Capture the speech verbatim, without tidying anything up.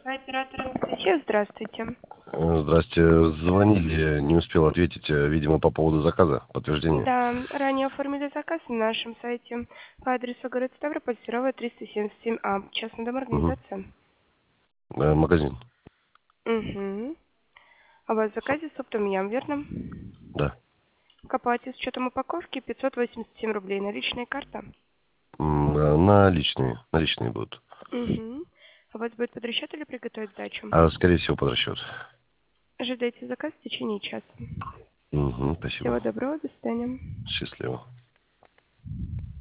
Оператор Анастасия, здравствуйте. Э, Здрасте. Звонили, не успел ответить, э, видимо, по поводу заказа, подтверждения. Да, ранее оформили заказ на нашем сайте по адресу город Ставрополь, Серова, триста семьдесят семь А. Частный дом Угу. организация. Магазин. Угу. А у вас в заказе суп том ям, верно? Да. К оплате с учетом упаковки пятьсот восемьдесят семь рублей. Наличная карта. М, э, Наличные. Наличные будут. Угу. А у вас будет под расчет или приготовить сдачу? А, скорее всего, под расчет. Ожидайте заказ в течение часа. Угу, спасибо. Всего доброго, до свидания. Счастливо.